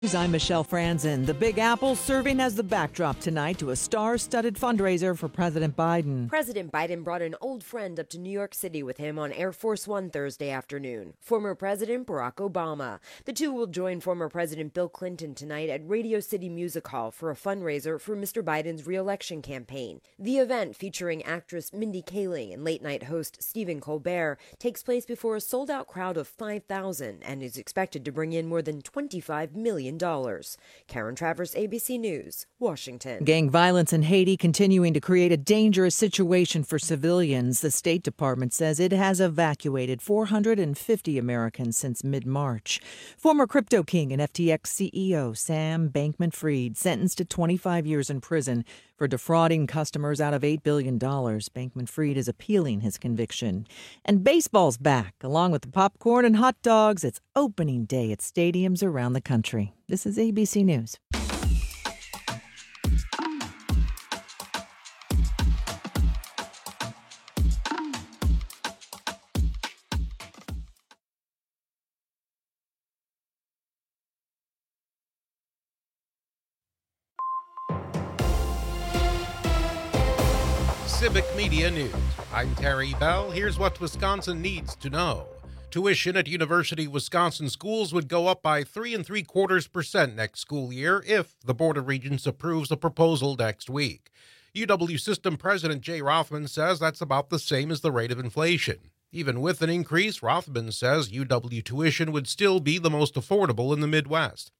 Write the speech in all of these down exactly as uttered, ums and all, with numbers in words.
I'm Michelle Franzen. The Big Apple serving as the backdrop tonight to a star-studded fundraiser for President Biden. President Biden brought an old friend up to New York City with him on Air Force One Thursday afternoon, former President Barack Obama. The two will join former President Bill Clinton tonight at Radio City Music Hall for a fundraiser for Mister Biden's re-election campaign. The event, featuring actress Mindy Kaling and late-night host Stephen Colbert, takes place before a sold-out crowd of five thousand and is expected to bring in more than twenty-five million dollars. Karen Travers, A B C News, Washington. Gang violence in Haiti continuing to create a dangerous situation for civilians. The State Department says it has evacuated four hundred fifty Americans since mid-March. Former crypto king and F T X C E O Sam Bankman-Fried sentenced to twenty-five years in prison for defrauding customers out of eight billion dollars. Bankman-Fried is appealing his conviction. And baseball's back. Along with the popcorn and hot dogs, it's opening day at stadiums around the country. This is A B C News. Civic Media News. I'm Terry Bell. Here's what Wisconsin needs to know. Tuition at University of Wisconsin schools would go up by three and three quarters percent next school year if the Board of Regents approves a proposal next week. U W System President Jay Rothman says that's about the same as the rate of inflation. Even with an increase, Rothman says U W tuition would still be the most affordable in the Midwest.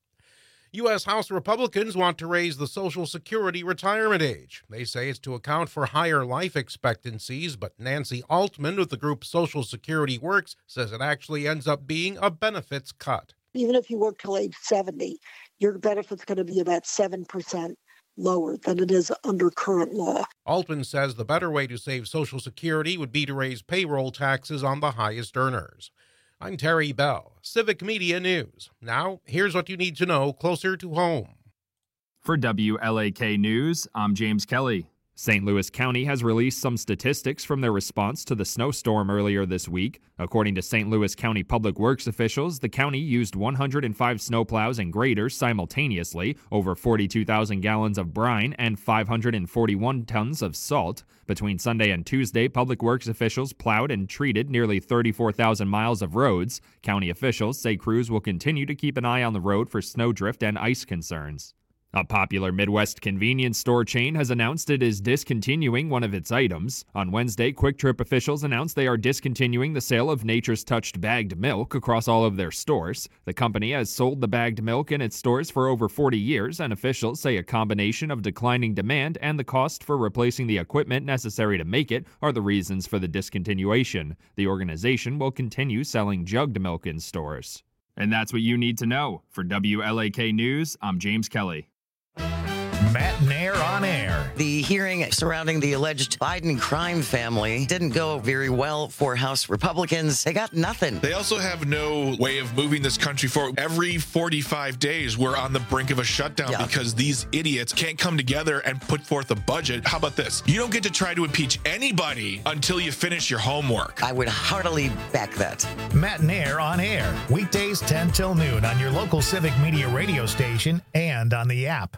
U S House Republicans want to raise the Social Security retirement age. They say it's to account for higher life expectancies, but Nancy Altman with the group Social Security Works says it actually ends up being a benefits cut. Even if you work till age seventy, your benefit's going to be about seven percent lower than it is under current law. Altman says the better way to save Social Security would be to raise payroll taxes on the highest earners. I'm Terry Bell, Civic Media News. Now, here's what you need to know closer to home. For W L A K News, I'm James Kelly. Saint Louis County has released some statistics from their response to the snowstorm earlier this week. According to Saint Louis County Public Works officials, the county used one hundred five snowplows and graders simultaneously, over forty-two thousand gallons of brine, and five hundred forty-one tons of salt. Between Sunday and Tuesday, Public Works officials plowed and treated nearly thirty-four thousand miles of roads. County officials say crews will continue to keep an eye on the road for snowdrift and ice concerns. A popular Midwest convenience store chain has announced it is discontinuing one of its items. On Wednesday, Quick Trip officials announced they are discontinuing the sale of Nature's Touched bagged milk across all of their stores. The company has sold the bagged milk in its stores for over forty years, and officials say a combination of declining demand and the cost for replacing the equipment necessary to make it are the reasons for the discontinuation. The organization will continue selling jugged milk in stores. And that's what you need to know. For W L A K News, I'm James Kelly. Matt Nair on air. The hearing surrounding the alleged Biden crime family didn't go very well for House Republicans. They got nothing. They also have no way of moving this country forward. Every forty-five days, we're on the brink of a shutdown yeah. because these idiots can't come together and put forth a budget. How about this? You don't get to try to impeach anybody until you finish your homework. I would heartily back that. Matt Nair on air. Weekdays ten till noon on your local Civic Media radio station and on the app.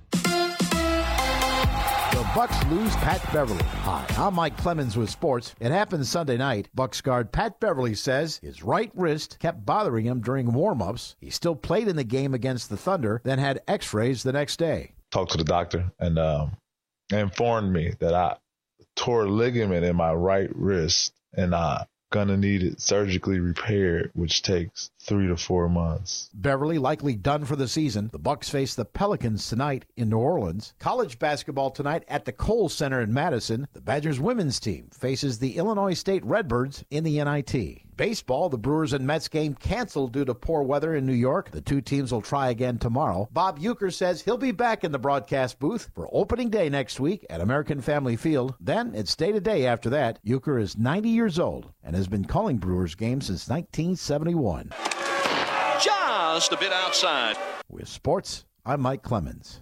The Bucks lose Pat Beverly. Hi, I'm Mike Clemens with sports. It happened Sunday night. Bucks guard Pat Beverly says his right wrist kept bothering him during warm-ups. He still played in the game against the Thunder, then had x-rays the next day. Talked to the doctor and um, informed me that I tore a ligament in my right wrist and I'm going to need it surgically repaired, which takes three to four months. Beverly likely done for the season. The Bucks face the Pelicans tonight in New Orleans. College basketball tonight at the Kohl Center in Madison. The Badgers women's team faces the Illinois State Redbirds in the N I T. Baseball, the Brewers and Mets game canceled due to poor weather in New York. The two teams will try again tomorrow. Bob Uecker says he'll be back in the broadcast booth for opening day next week at American Family Field. Then it's day-to-day after that. Uecker is ninety years old and has been calling Brewers games since nineteen seventy-one. Just a bit outside. With sports, I'm Mike Clemens.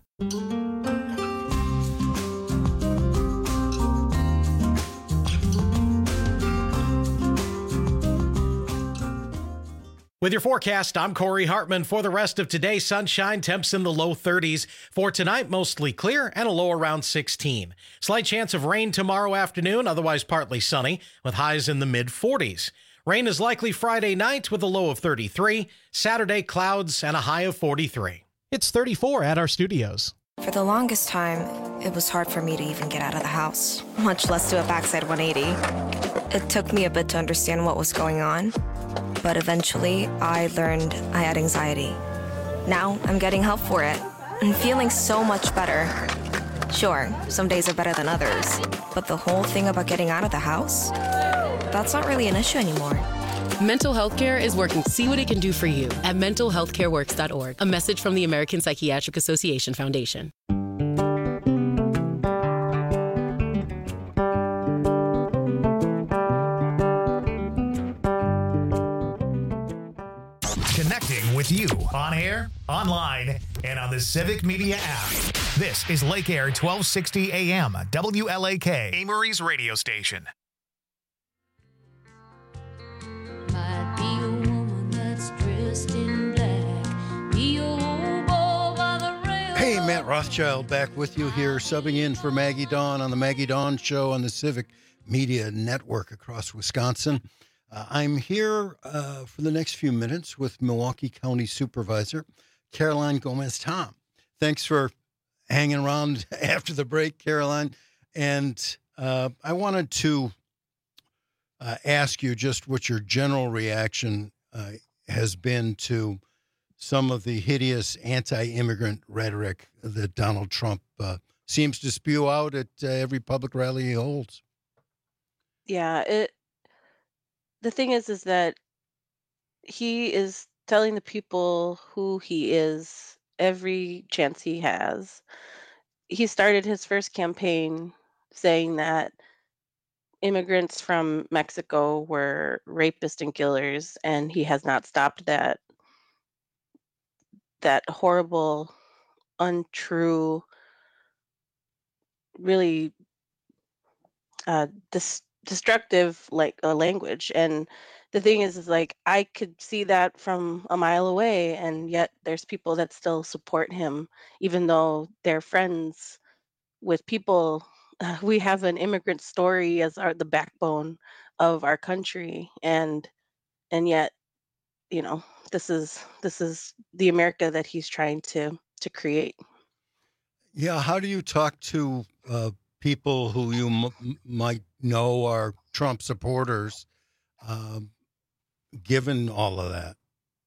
With your forecast, I'm Corey Hartman. For the rest of today, sunshine, temps in the low thirties. For tonight, mostly clear and a low around sixteen. Slight chance of rain tomorrow afternoon, otherwise partly sunny, with highs in the mid forties. Rain is likely Friday night with a low of thirty-three. Saturday, clouds and a high of forty-three. It's thirty-four at our studios. For the longest time, it was hard for me to even get out of the house, much less do a backside one eighty. It took me a bit to understand what was going on, but eventually I learned I had anxiety. Now I'm getting help for it and feeling so much better. Sure, some days are better than others, but the whole thing about getting out of the house, that's not really an issue anymore. Mental health care is working. See what it can do for you at mental health care works dot org. A message from the American Psychiatric Association Foundation. Connecting with you on air, online, and on the Civic Media app. This is Lake Air twelve sixty A M, W L A K, Amory's radio station. Hey, Matt Rothschild back with you here, subbing in for Maggie Dawn on the Maggie Dawn Show on the Civic Media Network across Wisconsin. Uh, I'm here uh, for the next few minutes with Milwaukee County Supervisor Caroline Gomez-Tom. Thanks for hanging around after the break, Caroline. And uh, I wanted to uh, ask you just what your general reaction uh, has been to some of the hideous anti-immigrant rhetoric that Donald Trump uh, seems to spew out at uh, every public rally he holds. Yeah, it. The thing is, is that he is telling the people who he is every chance he has. He started his first campaign saying that immigrants from Mexico were rapists and killers, and he has not stopped that. That horrible, untrue, really uh, dis- destructive like uh, language. And the thing is, is like I could see that from a mile away, and yet there's people that still support him, even though they're friends with people. Uh, we have an immigrant story as our the backbone of our country, and and yet, you know, this is this is the America that he's trying to to create. Yeah, how do you talk to uh, people who you m- might know are Trump supporters, um, given all of that?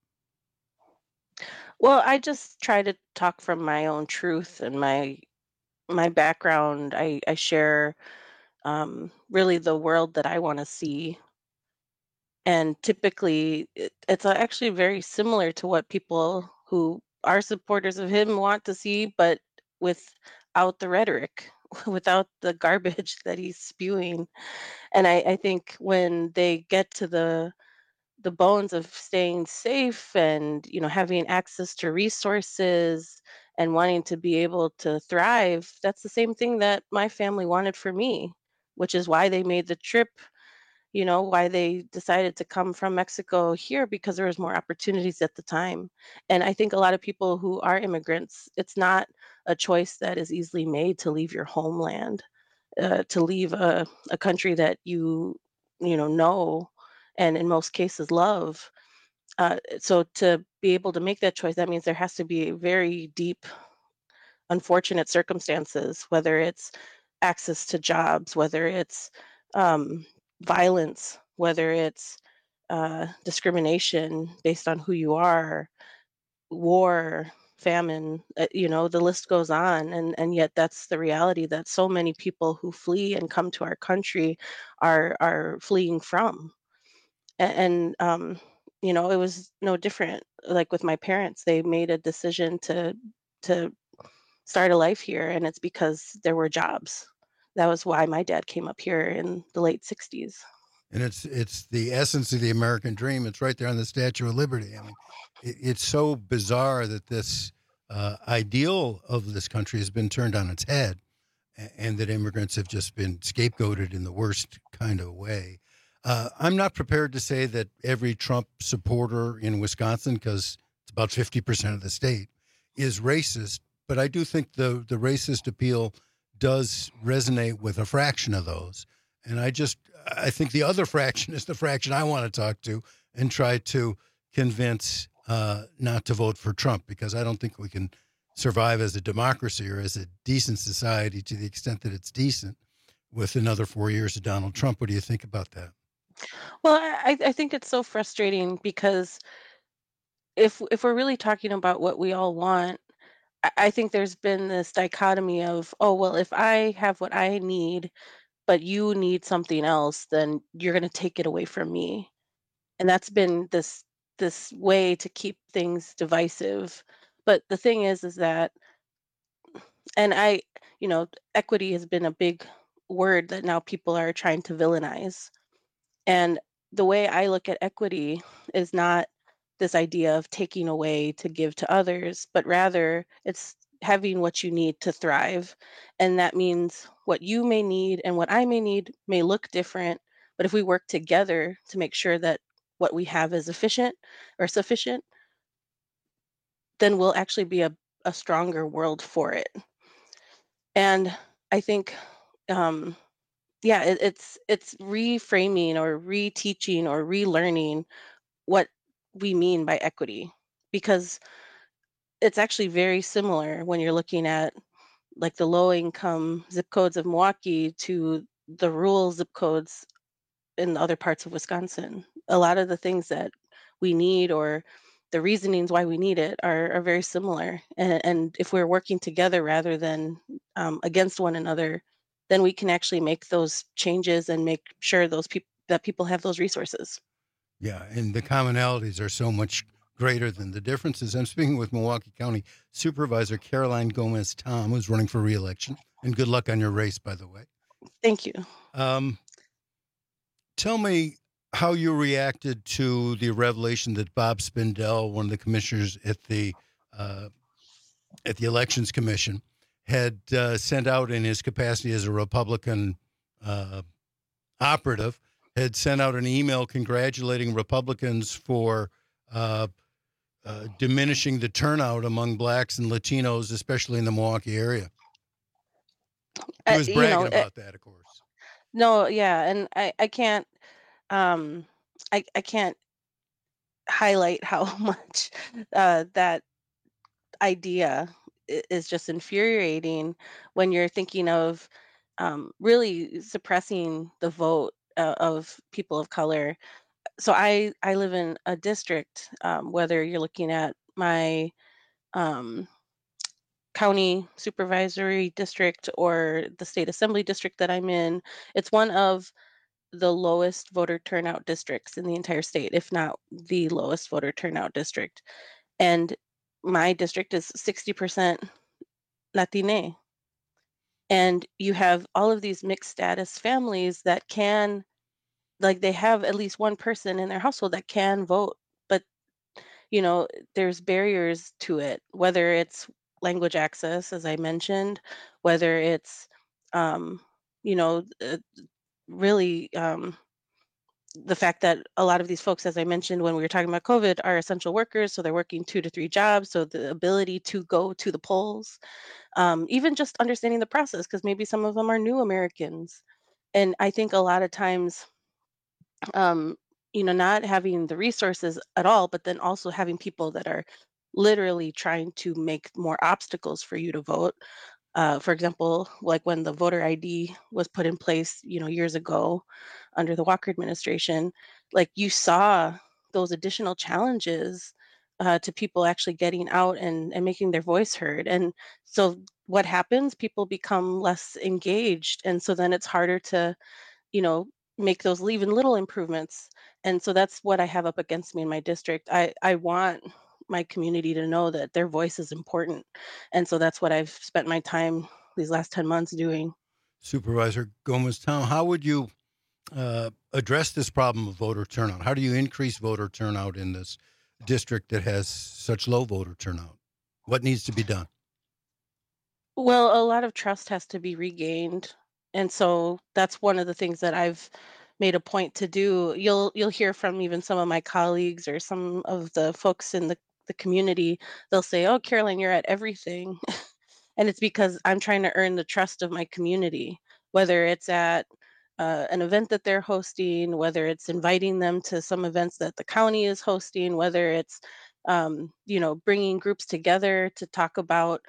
Well, I just try to talk from my own truth and my my background. I, I share um, really the world that I want to see. And typically, it, it's actually very similar to what people who are supporters of him want to see, but without the rhetoric, without the garbage that he's spewing. And I, I think when they get to the the bones of staying safe and, you know, having access to resources and wanting to be able to thrive, that's the same thing that my family wanted for me, which is why they made the trip, you know, why they decided to come from Mexico here, because there was more opportunities at the time. And I think a lot of people who are immigrants, it's not a choice that is easily made to leave your homeland, uh, to leave a, a country that you, you know, know, and in most cases love. Uh, so to be able to make that choice, that means there has to be very deep, unfortunate circumstances, whether it's access to jobs, whether it's um, violence, whether it's uh, discrimination based on who you are, war, famine, uh, you know, the list goes on. And, and yet that's the reality that so many people who flee and come to our country are are fleeing from. And, and um, you know, it was no different. Like with my parents, they made a decision to to start a life here, and it's because there were jobs. That was why my dad came up here in the late sixties. And it's it's the essence of the American dream. It's right there on the Statue of Liberty. I mean, it, it's so bizarre that this uh, ideal of this country has been turned on its head, and, and that immigrants have just been scapegoated in the worst kind of way. Uh, I'm not prepared to say that every Trump supporter in Wisconsin, because it's about fifty percent of the state, is racist. But I do think the, the racist appeal does resonate with a fraction of those. And I just, I think the other fraction is the fraction I want to talk to and try to convince uh, not to vote for Trump, because I don't think we can survive as a democracy or as a decent society to the extent that it's decent with another four years of Donald Trump. What do you think about that? Well, I, I think it's so frustrating because if if we're really talking about what we all want, I I think there's been this dichotomy of, oh, well, if I have what I need, but you need something else, then you're going to take it away from me. And that's been this this way to keep things divisive. But the thing is, is that, and I, you know, equity has been a big word that now people are trying to villainize. And the way I look at equity is not this idea of taking away to give to others, but rather it's having what you need to thrive. And that means what you may need and what I may need may look different. But if we work together to make sure that what we have is efficient or sufficient, then we'll actually be a, a stronger world for it. And I think, um, yeah, it, it's it's reframing or reteaching or relearning what we mean by equity, because it's actually very similar when you're looking at like the low income zip codes of Milwaukee to the rural zip codes in other parts of Wisconsin. A lot of the things that we need or the reasonings why we need it are, are very similar. And, and if we're working together rather than um, against one another, then we can actually make those changes and make sure those people that people have those resources. Yeah, and the commonalities are so much greater than the differences. I'm speaking with Milwaukee County Supervisor Caroline Gomez-Tom, who's running for re-election. And good luck on your race, by the way. Thank you. Um, tell me how you reacted to the revelation that Bob Spindell, one of the commissioners at the uh, at the Elections Commission, had uh, sent out in his capacity as a Republican uh, operative, had sent out an email congratulating Republicans for uh, uh, diminishing the turnout among blacks and Latinos, especially in the Milwaukee area. He was Uh, bragging you know, about uh, that, of course. No, yeah, and I, I can't um I, I can't highlight how much uh, that idea i- is just infuriating when you're thinking of um, really suppressing the vote uh, of people of color. So I I live in a district, um, whether you're looking at my um, county supervisory district or the state assembly district that I'm in, it's one of the lowest voter turnout districts in the entire state, if not the lowest voter turnout district. And my district is sixty percent Latine. And you have all of these mixed status families that can, like, they have at least one person in their household that can vote. But, you know, there's barriers to it, whether it's language access, as I mentioned, whether it's, um, you know, uh, really. Um, the fact that a lot of these folks, as I mentioned when we were talking about COVID, are essential workers, so they're working two to three jobs. So the ability to go to the polls, um, even just understanding the process, because maybe some of them are new Americans. And I think a lot of times, um, you know, not having the resources at all, but then also having people that are literally trying to make more obstacles for you to vote. Uh, for example, like when the voter I D was put in place, you know, years ago under the Walker administration, like you saw those additional challenges uh, to people actually getting out and, and making their voice heard. And so what happens? People become less engaged. And so then it's harder to, you know, make those even little improvements. And so that's what I have up against me in my district. I, I want my community to know that their voice is important. And so that's what I've spent my time these last ten months doing. Supervisor Gomez-Tom, how would you uh, address this problem of voter turnout? How do you increase voter turnout in this district that has such low voter turnout? What needs to be done? Well, a lot of trust has to be regained. And so that's one of the things that I've made a point to do. You'll you'll hear from even some of my colleagues or some of the folks in the, the community. They'll say, "Oh, Caroline, you're at everything." And it's because I'm trying to earn the trust of my community, whether it's at uh, an event that they're hosting, whether it's inviting them to some events that the county is hosting, whether it's, um, you know, bringing groups together to talk about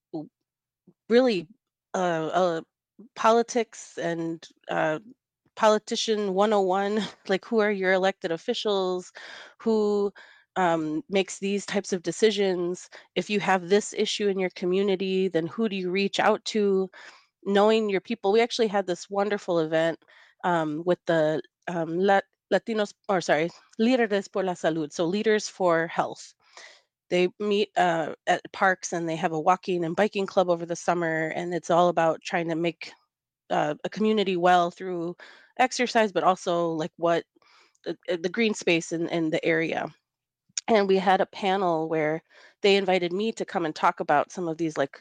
really uh, uh, politics and uh, politician one oh one, like who are your elected officials, who um, makes these types of decisions. If you have this issue in your community, then who do you reach out to? Knowing your people. We actually had this wonderful event um, with the um, La- Latinos, or sorry, Líderes por la Salud, so Leaders for Health. They meet uh, at parks and they have a walking and biking club over the summer, and it's all about trying to make uh, a community well through exercise, but also like what the, the green space in, in the area. And we had a panel where they invited me to come and talk about some of these like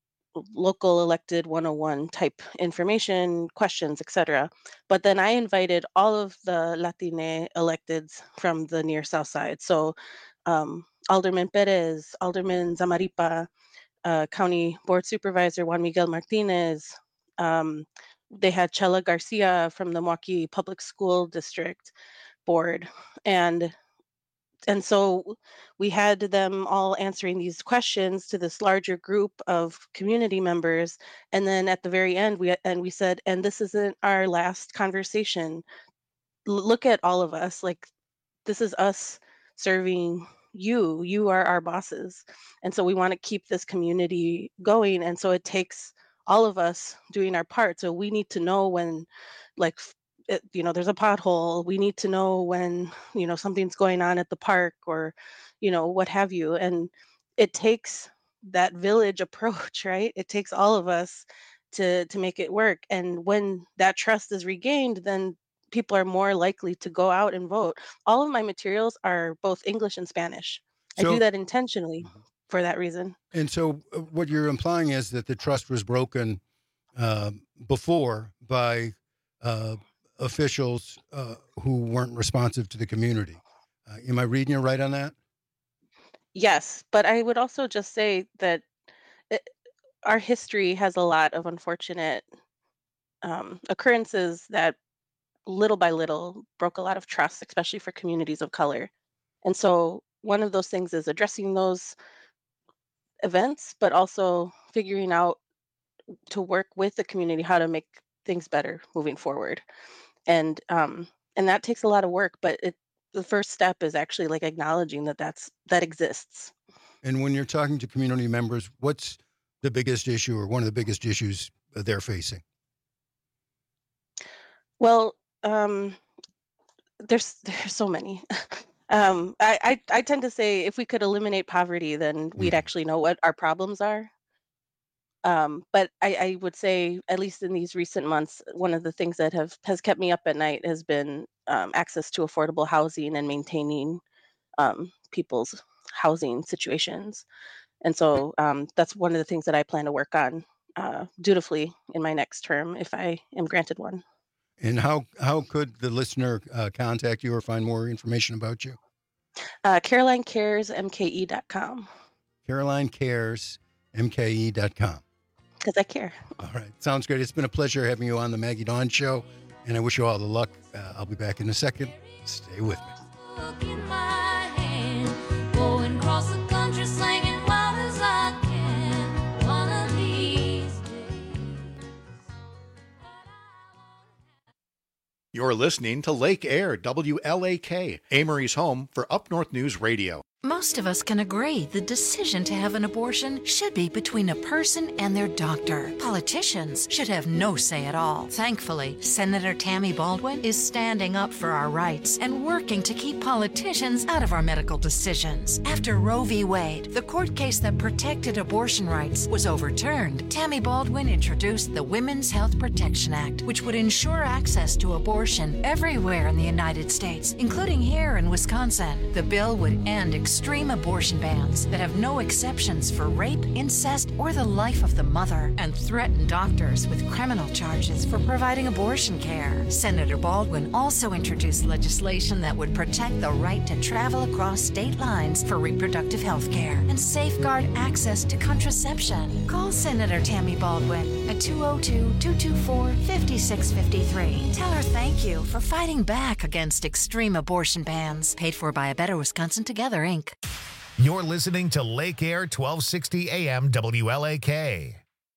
local elected one oh one type information, questions, et cetera. But then I invited all of the Latine electeds from the near South Side. So um, Alderman Perez, Alderman Zamaripa, uh, County Board Supervisor Juan Miguel Martinez. Um, they had Chela Garcia from the Milwaukee Public School District Board. And And so we had them all answering these questions to this larger group of community members. And then at the very end, we and we said, and this isn't our last conversation. L- look at all of us. Like, this is us serving you. You are our bosses. And so we want to keep this community going. And so it takes all of us doing our part. So we need to know when, like, it, you know, there's a pothole. We need to know when, you know, something's going on at the park or, you know, what have you. And it takes that village approach, right? It takes all of us to to make it work. And when that trust is regained, then people are more likely to go out and vote. All of my materials are both English and Spanish. I So- do that intentionally for that reason. And so uh, what you're implying is that the trust was broken uh, before by uh, officials uh, who weren't responsive to the community. Uh, am I reading you right on that? Yes, but I would also just say that it, our history has a lot of unfortunate um, occurrences that little by little broke a lot of trust, especially for communities of color. And so one of those things is addressing those events, but also figuring out to work with the community how to make things better moving forward. And um, and that takes a lot of work, but it the first step is actually like acknowledging that that's that exists. And when you're talking to community members, what's the biggest issue or one of the biggest issues that they're facing? Well, um, there's there's so many. um, I, I I tend to say if we could eliminate poverty, then we'd actually know what our problems are. Um, but I, I would say, at least in these recent months, one of the things that have has kept me up at night has been um, access to affordable housing and maintaining um, people's housing situations. And so um, that's one of the things that I plan to work on uh, dutifully in my next term if I am granted one. And how, how could the listener uh, contact you or find more information about you? Uh, Caroline Cares M K E dot com. Caroline Cares M K E dot com. Because I care. All right. Sounds great. It's been a pleasure having you on the Maggie Dawn Show, and I wish you all the luck. Uh, I'll be back in a second. Stay with me. You're listening to Lake Air, W L A K, Amory's home for Up North News Radio. Most of us can agree the decision to have an abortion should be between a person and their doctor. Politicians should have no say at all. Thankfully, Senator Tammy Baldwin is standing up for our rights and working to keep politicians out of our medical decisions. After Roe v. Wade, the court case that protected abortion rights, was overturned, Tammy Baldwin introduced the Women's Health Protection Act, which would ensure access to abortion everywhere in the United States, including here in Wisconsin. The bill would end extreme abortion bans that have no exceptions for rape, incest, or the life of the mother, and threaten doctors with criminal charges for providing abortion care. Senator Baldwin also introduced legislation that would protect the right to travel across state lines for reproductive health care and safeguard access to contraception. Call Senator Tammy Baldwin at two oh two, two two four, five six five three. Tell her thank you for fighting back against extreme abortion bans. Paid for by A Better Wisconsin Together, Incorporated. You're listening to Lake Air twelve sixty A M W L A K.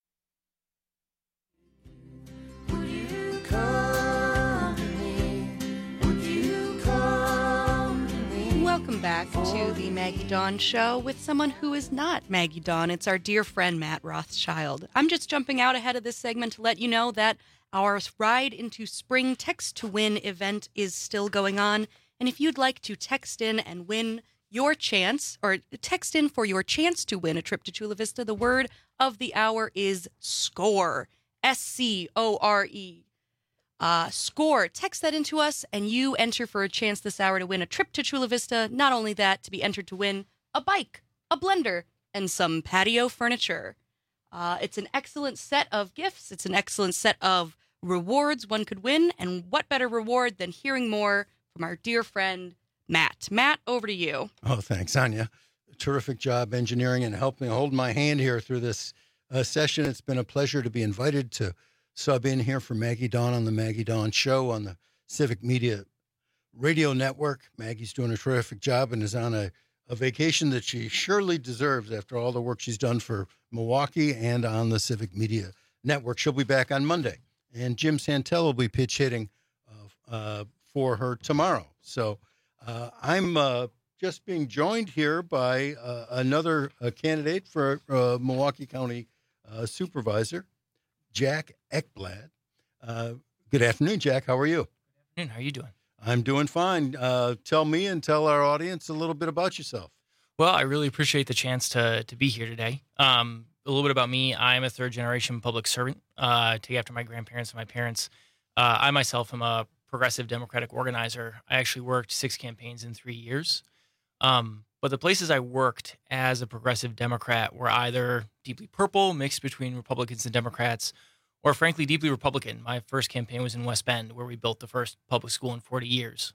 Welcome back to the Maggie Dawn Show with someone who is not Maggie Dawn. It's our dear friend, Matt Rothschild. I'm just jumping out ahead of this segment to let you know that our Ride into Spring Text to Win event is still going on. And if you'd like to text in and win your chance, or text in for your chance to win a trip to Chula Vista, the word of the hour is SCORE. S C O R E. Uh, score. Text that into us, and you enter for a chance this hour to win a trip to Chula Vista. Not only that, to be entered to win a bike, a blender, and some patio furniture. Uh, it's an excellent set of gifts. It's an excellent set of rewards one could win. And what better reward than hearing more from our dear friend, Matt. Matt, over to you. Oh, thanks, Anya. Terrific job engineering and helping hold my hand here through this uh, session. It's been a pleasure to be invited to sub in here for Maggie Dawn on the Maggie Dawn Show on the Civic Media Radio Network. Maggie's doing a terrific job and is on a, a vacation that she surely deserves after all the work she's done for Milwaukee and on the Civic Media Network. She'll be back on Monday. And Jim Santel will be pitch hitting uh, uh, for her tomorrow. So uh, I'm uh, just being joined here by uh, another uh, candidate for uh, Milwaukee County uh, Supervisor, Jack Ekblad. Uh, good afternoon, Jack. How are you? Good afternoon. How are you doing? I'm doing fine. Uh, tell me and tell our audience a little bit about yourself. Well, I really appreciate the chance to to be here today. Um, a little bit about me. I'm a third-generation public servant, uh, take after my grandparents and my parents. Uh, I myself am a progressive Democratic organizer. I actually worked six campaigns in three years. Um, but the places I worked as a progressive Democrat were either deeply purple, mixed between Republicans and Democrats, or frankly, deeply Republican. My first campaign was in West Bend, where we built the first public school in forty years.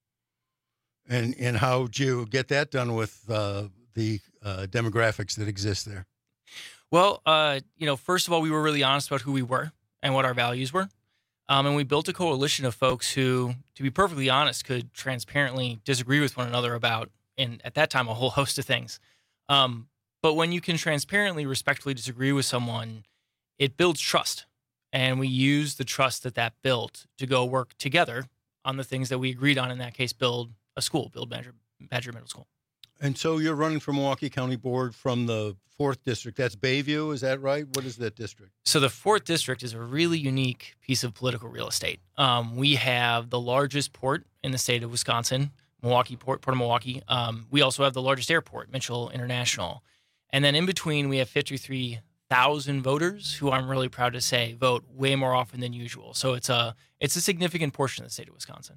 And and how'd you get that done with uh, the uh, demographics that exist there? Well, uh, you know, first of all, we were really honest about who we were and what our values were. Um, and we built a coalition of folks who, to be perfectly honest, could transparently disagree with one another about, and at that time, a whole host of things. Um, but when you can transparently, respectfully disagree with someone, it builds trust. And we use the trust that that built to go work together on the things that we agreed on, in that case, build a school, build Badger, Badger Middle School. And so you're running for Milwaukee County Board from the fourth District. That's Bayview, is that right? What is that district? So the fourth District is a really unique piece of political real estate. Um, we have the largest port in the state of Wisconsin, Milwaukee Port, Port of Milwaukee. Um, we also have the largest airport, Mitchell International. And then in between, we have fifty-three thousand voters who I'm really proud to say vote way more often than usual. So it's a it's a significant portion of the state of Wisconsin.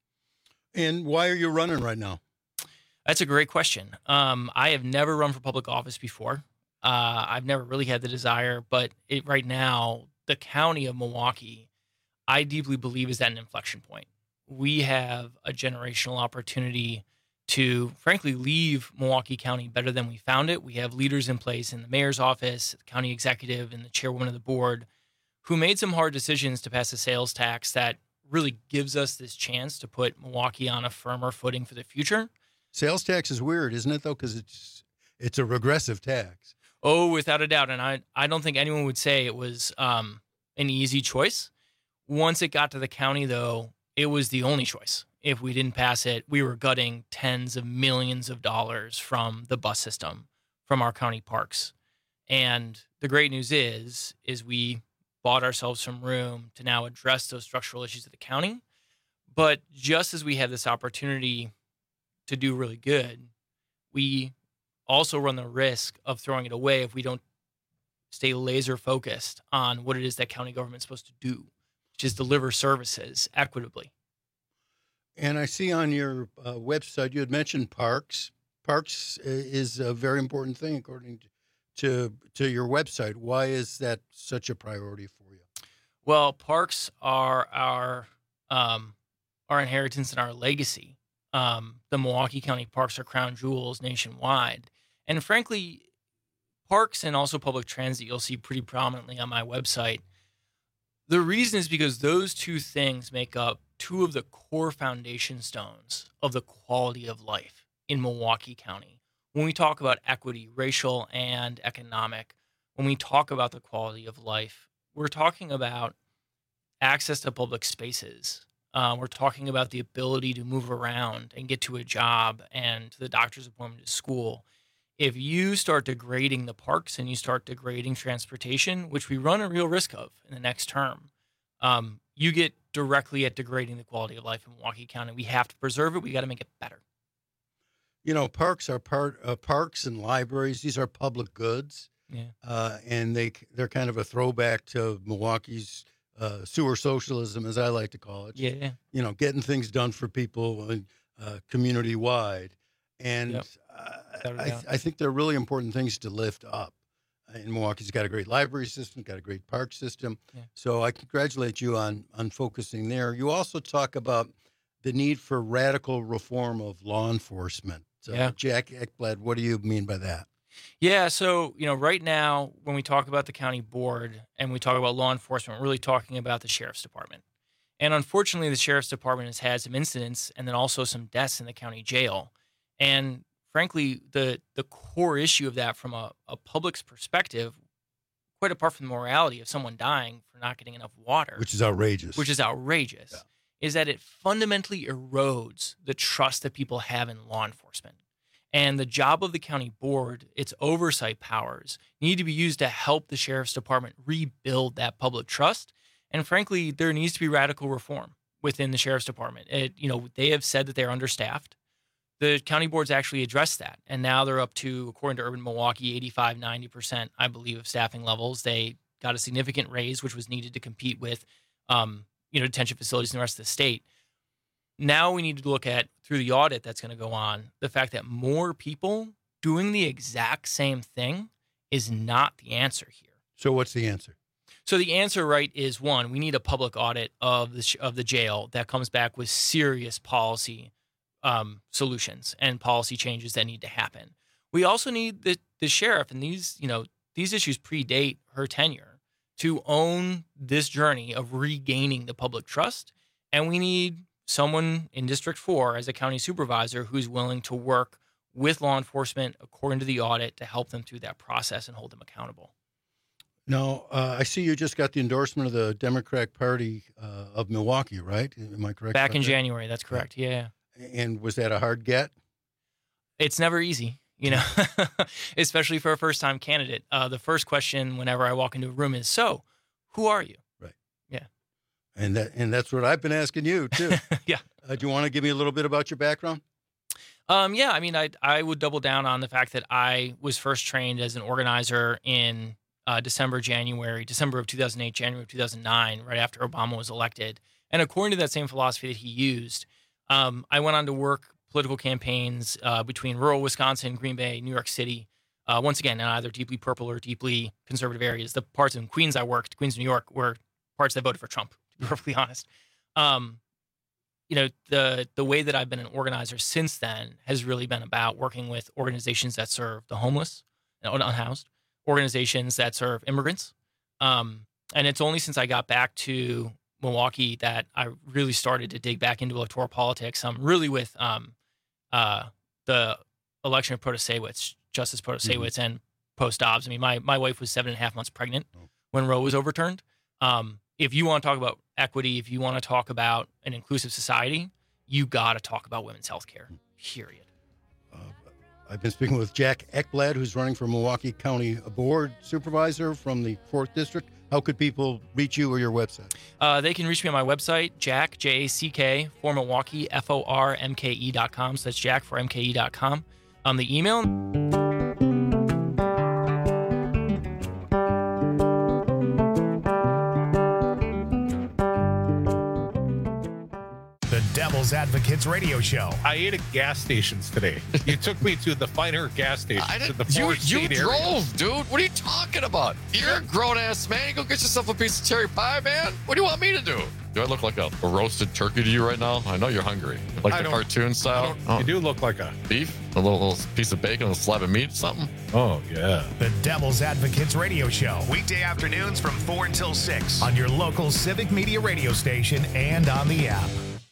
And why are you running right now? That's a great question. Um, I have never run for public office before. Uh, I've never really had the desire, but it, right now, the county of Milwaukee, I deeply believe, is at an inflection point. We have a generational opportunity to, frankly, leave Milwaukee County better than we found it. We have leaders in place in the mayor's office, the county executive, and the chairwoman of the board who made some hard decisions to pass a sales tax that really gives us this chance to put Milwaukee on a firmer footing for the future. Sales tax is weird, isn't it, though? Because it's it's a regressive tax. Oh, without a doubt. And I, I don't think anyone would say it was um, an easy choice. Once it got to the county, though, it was the only choice. If we didn't pass it, we were gutting tens of millions of dollars from the bus system, from our county parks. And the great news is, is we bought ourselves some room to now address those structural issues of the county. But just as we have this opportunity to do really good, we also run the risk of throwing it away if we don't stay laser focused on what it is that county government's supposed to do, which is deliver services equitably. And I see on your uh, website, you had mentioned parks. parks is a very important thing, according to, to to your website. Why is that such a priority for you? Well, parks are our um, our inheritance and our legacy. Um, the Milwaukee County parks are crown jewels nationwide, and frankly, parks and also public transit you'll see pretty prominently on my website. The reason is because those two things make up two of the core foundation stones of the quality of life in Milwaukee County. When we talk about equity, racial and economic, when we talk about the quality of life, we're talking about access to public spaces. Uh, we're talking about the ability to move around and get to a job and to the doctor's appointment, to school. If you start degrading the parks and you start degrading transportation, which we run a real risk of in the next term, um, you get directly at degrading the quality of life in Milwaukee County. We have to preserve it. We got to make it better. You know, parks are part uh, parks and libraries. These are public goods, yeah, uh, and they they're kind of a throwback to Milwaukee's uh, sewer socialism, as I like to call it. Yeah, you know, getting things done for people uh, community wide, and yep. uh, I, I think they're really important things to lift up. And Milwaukee's got a great library system, got a great park system. Yeah. So I congratulate you on on focusing there. You also talk about the need for radical reform of law enforcement. So, yeah. Jack Ekblad, what do you mean by that? Yeah, so, you know, right now, when we talk about the county board and we talk about law enforcement, we're really talking about the sheriff's department. And unfortunately, the sheriff's department has had some incidents and then also some deaths in the county jail. And frankly, the the core issue of that from a, a public's perspective, quite apart from the morality of someone dying for not getting enough water, Which is outrageous. which is outrageous, yeah. is that it fundamentally erodes the trust that people have in law enforcement. And the job of the county board, its oversight powers, need to be used to help the sheriff's department rebuild that public trust. And frankly, there needs to be radical reform within the sheriff's department. It, you know, they have said that they're understaffed. The county board's actually addressed that. And now they're up to, according to Urban Milwaukee, eighty-five, ninety percent, I believe, of staffing levels. They got a significant raise, which was needed to compete with, um, you know, detention facilities in the rest of the state. Now we need to look at, through the audit that's going to go on, the fact that more people doing the exact same thing is not the answer here. So what's the answer? So the answer, right, is one, we need a public audit of the of the jail that comes back with serious policy um, solutions and policy changes that need to happen. We also need the the sheriff, and these, you know, these issues predate her tenure, to own this journey of regaining the public trust. And we need someone in District four as a county supervisor who's willing to work with law enforcement according to the audit to help them through that process and hold them accountable. Now, uh, I see you just got the endorsement of the Democratic Party uh, of Milwaukee, right? Am I correct? Back in that? January, that's correct, yeah. And was that a hard get? It's never easy, you know, especially for a first-time candidate. Uh, the first question whenever I walk into a room is, so, who are you? Right. Yeah. And that and that's what I've been asking you, too. Yeah. Uh, do you want to give me a little bit about your background? Um, yeah, I mean, I I would double down on the fact that I was first trained as an organizer in uh, December, January, December of two thousand eight, January of two thousand nine, right after Obama was elected. And according to that same philosophy that he used, um, I went on to work political campaigns uh, between rural Wisconsin, Green Bay, New York City. Uh, once again, in either deeply purple or deeply conservative areas. The parts in Queens I worked, Queens, New York, were parts that voted for Trump, to be perfectly honest. Um, you know, the the way that I've been an organizer since then has really been about working with organizations that serve the homeless and unhoused, organizations that serve immigrants. Um, and it's only since I got back to Milwaukee that I really started to dig back into electoral politics, um, really with um, uh, the election of Protasewicz, Justice Protasewicz, mm-hmm. and post-Dobbs. I mean, my, my wife was seven and a half months pregnant oh. when Roe was overturned. Um, if you want to talk about equity, if you want to talk about an inclusive society, you got to talk about women's health care, period. Uh, I've been speaking with Jack Ekblad, who's running for Milwaukee County Board Supervisor from the fourth District. How could people reach you or your website? Uh, they can reach me on my website, Jack, J A C K, for Milwaukee, F O R M K E dot com. So that's Jack for M K E dot com. On the email. The Devil's Advocates Radio Show. I ate at gas stations today. You took me to the finer gas stations. I in didn't, the you Forest you State drove, area. dude. What are you talking about? You're a grown-ass man. You go get yourself a piece of cherry pie, man. What do you want me to do? Do I look like a, a roasted turkey to you right now? I know you're hungry. Like I the don't- cartoon style? I don't- You do look like a... Beef? A little, little piece of bacon, a little slab of meat, something? Oh, yeah. The Devil's Advocates Radio Show. Weekday afternoons from four until six on your local Civic Media radio station and on the app.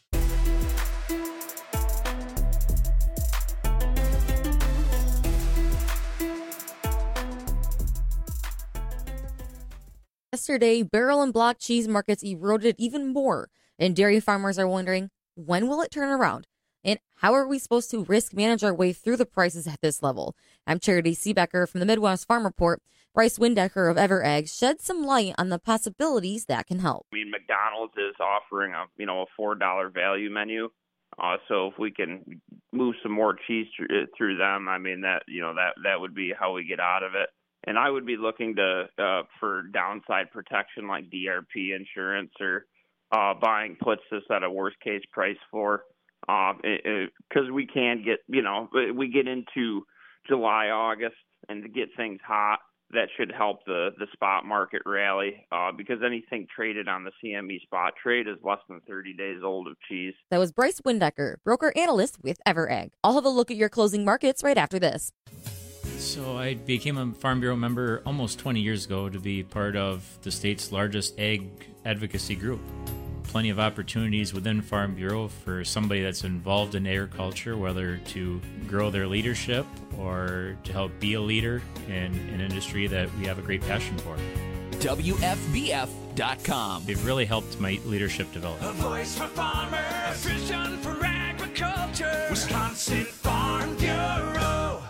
Yesterday, barrel and block cheese markets eroded even more, and dairy farmers are wondering, when will it turn around? And how are we supposed to risk manage our way through the prices at this level? I'm Charity Seebecker from the Midwest Farm Report. Bryce Windecker of Ever Eggs shed some light on the possibilities that can help. I mean, McDonald's is offering a you know a four dollar value menu. Uh, so if we can move some more cheese th- through them, I mean that you know that that would be how we get out of it. And I would be looking to uh, for downside protection like D R P insurance or uh, buying puts us at a worst case price floor. Because uh, we can get, you know, we get into July, August, and to get things hot, that should help the, the spot market rally uh, because anything traded on the C M E spot trade is less than thirty days old of cheese. That was Bryce Windecker, broker analyst with Ever Egg. I'll have a look at your closing markets right after this. So I became a Farm Bureau member almost twenty years ago to be part of the state's largest ag advocacy group. Plenty of opportunities within Farm Bureau for somebody that's involved in agriculture, whether to grow their leadership or to help be a leader in an industry that we have a great passion for. W F B F dot com. They've really helped my leadership develop. A voice for farmers, a vision for agriculture. Wisconsin Farm Bureau.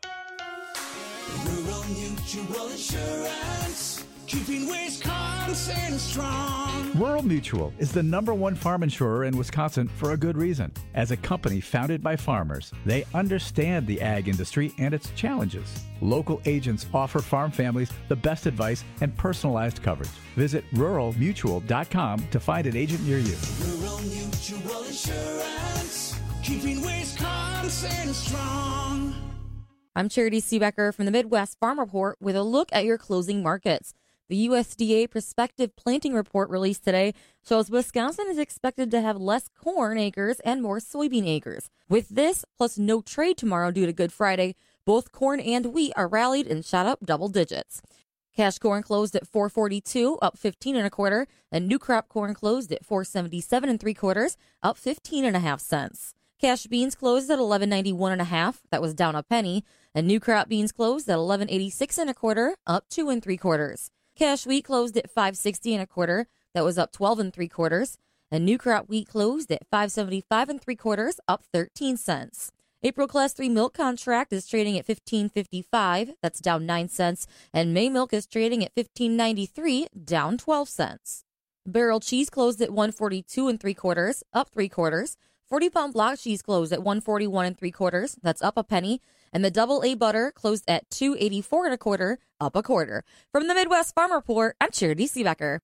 Rural Mutual Insurance, keeping Wisconsin strong. Rural Mutual is the number one farm insurer in Wisconsin for a good reason. As a company founded by farmers, they understand the ag industry and its challenges. Local agents offer farm families the best advice and personalized coverage. Visit rural mutual dot com to find an agent near you. Rural Mutual Insurance, keeping Wisconsin strong. I'm Charity Seebecker from the Midwest Farm Report with a look at your closing markets. The U S D A prospective planting report released today shows Wisconsin is expected to have less corn acres and more soybean acres. With this, plus no trade tomorrow due to Good Friday, both corn and wheat are rallied and shot up double digits. Cash corn closed at four forty-two, up fifteen and a quarter, and new crop corn closed at four seventy-seven and three quarters, up fifteen and a half cents. Cash beans closed at eleven ninety-one and a half, that was down a penny, and new crop beans closed at eleven eighty-six and a quarter, up two and three quarters. Cash wheat closed at five sixty and a quarter, that was up twelve and three quarters, and new crop wheat closed at five seventy-five and three quarters, up thirteen cents. April Class three milk contract is trading at fifteen fifty-five, that's down nine cents, and May milk is trading at fifteen ninety-three, down twelve cents. Barrel cheese closed at one forty-two and three quarters, up three quarters. forty pound block cheese closed at one forty-one and three quarters, that's up a penny, and the double A butter closed at two eighty-four and a quarter, up a quarter. From the Midwest Farm Report, I'm Charity Seebecker.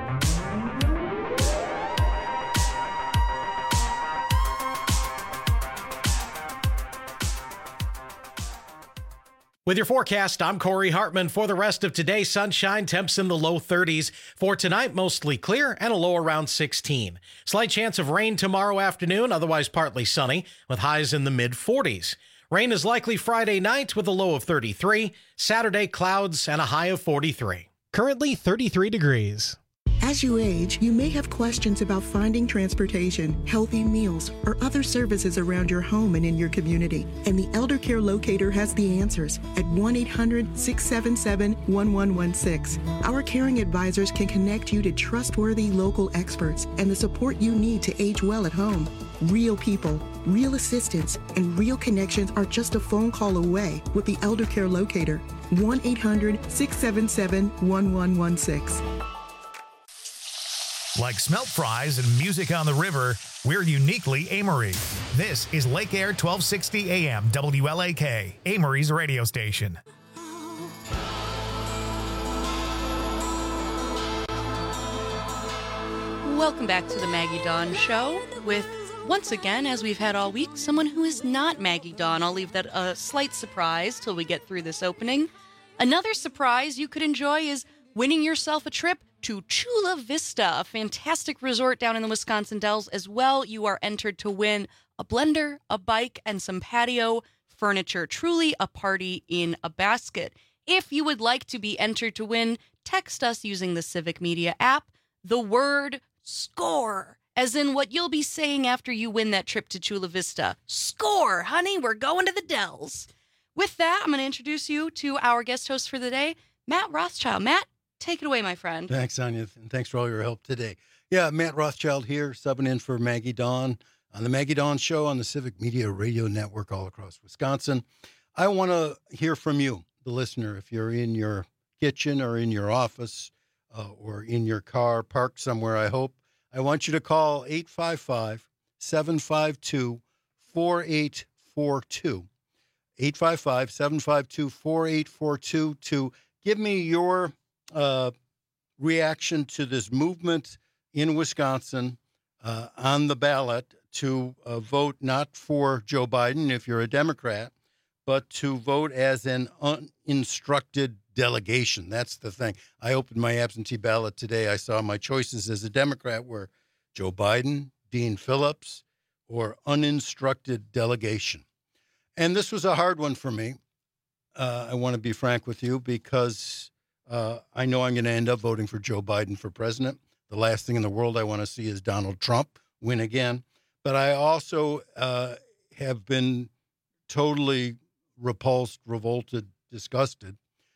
With your forecast, I'm Corey Hartman. For the rest of today, sunshine, temps in the low thirties. For tonight, mostly clear and a low around sixteen. Slight chance of rain tomorrow afternoon, otherwise partly sunny, with highs in the mid forties. Rain is likely Friday night with a low of thirty-three. Saturday, clouds and a high of forty-three. Currently thirty-three degrees. As you age, you may have questions about finding transportation, healthy meals, or other services around your home and in your community. And the Elder Care Locator has the answers at one eight hundred, six seven seven, one one one six. Our caring advisors can connect you to trustworthy local experts and the support you need to age well at home. Real people, real assistance, and real connections are just a phone call away with the Elder Care Locator. one eight hundred, six seven seven, one one one six. Like smelt fries and music on the river, we're uniquely Amory. This is Lake Air twelve sixty A M W L A K, Amory's radio station. Welcome back to the Maggie Dawn Show with once again, as we've had all week, someone who is not Maggie Dawn. I'll leave that a slight surprise till we get through this opening. Another surprise you could enjoy is winning yourself a trip to Chula Vista, a fantastic resort down in the Wisconsin Dells. As well, you are entered to win a blender, a bike, and some patio furniture. Truly a party in a basket. If you would like to be entered to win, text us using the Civic Media app, the word SCORE, as in what you'll be saying after you win that trip to Chula Vista. Score, honey, we're going to the Dells. With that, I'm going to introduce you to our guest host for the day, Matt Rothschild. Matt, take it away, my friend. Thanks, Anya, and thanks for all your help today. Yeah, Matt Rothschild here, subbing in for Maggie Dawn on the Maggie Dawn Show on the Civic Media Radio Network all across Wisconsin. I want to hear from you, the listener, if you're in your kitchen or in your office uh, or in your car, parked somewhere, I hope. I want you to call eight five five, seven five two, four eight four two. eight five five, seven five two, four eight four two to give me your uh, reaction to this movement in Wisconsin uh, on the ballot to uh, vote not for Joe Biden if you're a Democrat, but to vote as an uninstructed delegation. That's the thing. I opened my absentee ballot today. I saw my choices as a Democrat were Joe Biden, Dean Phillips, or uninstructed delegation. And this was a hard one for me. Uh, I want to be frank with you because uh, I know I'm going to end up voting for Joe Biden for president. The last thing in the world I want to see is Donald Trump win again. But I also uh, have been totally repulsed, revolted, disgusted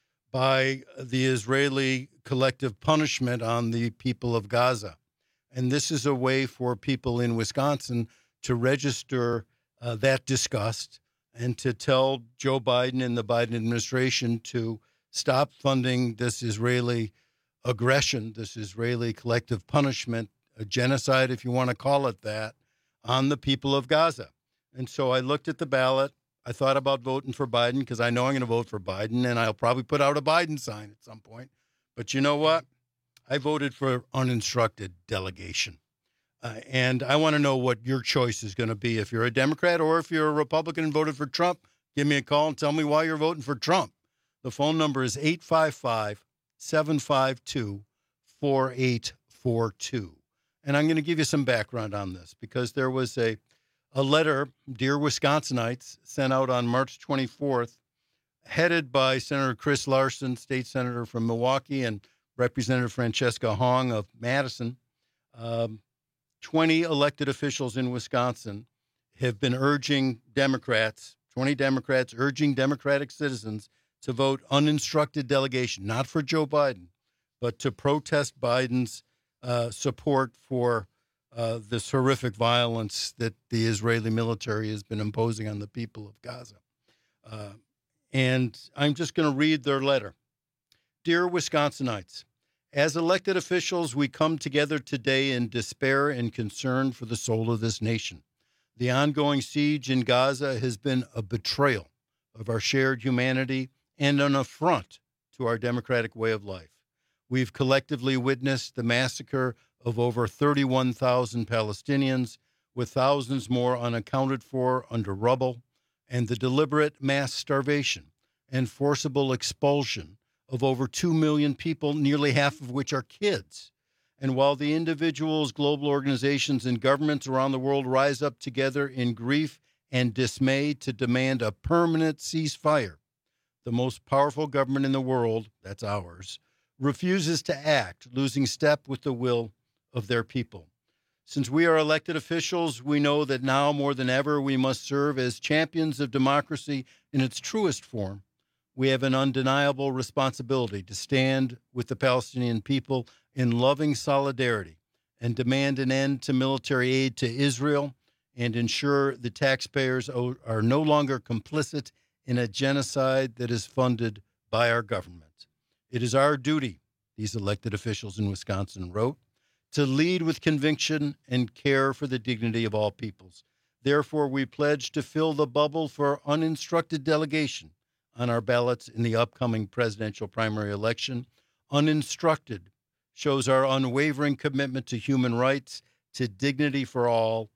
by the Israeli collective punishment on the people of Gaza. And this is a way for people in Wisconsin to register uh, that disgust and to tell Joe Biden and the Biden administration to stop funding this Israeli aggression, this Israeli collective punishment, a genocide, if you want to call it that, on the people of Gaza. And so I looked at the ballot. I thought about voting for Biden because I know I'm going to vote for Biden, and I'll probably put out a Biden sign at some point. But you know what? I voted for uninstructed delegation. Uh, and I want to know what your choice is going to be. If you're a Democrat or if you're a Republican and voted for Trump, give me a call and tell me why you're voting for Trump. The phone number is eight five five, seven five two, four eight four two. And I'm going to give you some background on this because there was a, a letter, Dear Wisconsinites, sent out on March twenty-fourth, headed by Senator Chris Larson, state senator from Milwaukee, and Representative Francesca Hong of Madison. Um, twenty elected officials in Wisconsin have been urging Democrats, twenty Democrats urging Democratic citizens to vote uninstructed delegation, not for Joe Biden, but to protest Biden's uh, support for uh, this horrific violence that the Israeli military has been imposing on the people of Gaza. Uh, and I'm just going to read their letter. Dear Wisconsinites, as elected officials, we come together today in despair and concern for the soul of this nation. The ongoing siege in Gaza has been a betrayal of our shared humanity and an affront to our democratic way of life. We've collectively witnessed the massacre of over thirty-one thousand Palestinians, with thousands more unaccounted for under rubble, and the deliberate mass starvation and forcible expulsion of over two million people, nearly half of which are kids. And while the individuals, global organizations, and governments around the world rise up together in grief and dismay to demand a permanent ceasefire, the most powerful government in the world, that's ours, refuses to act, losing step with the will of their people. Since we are elected officials, we know that now more than ever we must serve as champions of democracy in its truest form. We have an undeniable responsibility to stand with the Palestinian people in loving solidarity and demand an end to military aid to Israel and ensure the taxpayers are no longer complicit in a genocide that is funded by our government. It is our duty, these elected officials in Wisconsin wrote, to lead with conviction and care for the dignity of all peoples. Therefore, we pledge to fill the bubble for uninstructed delegation on our ballots in the upcoming presidential primary election. Uninstructed shows our unwavering commitment to human rights, to dignity for all,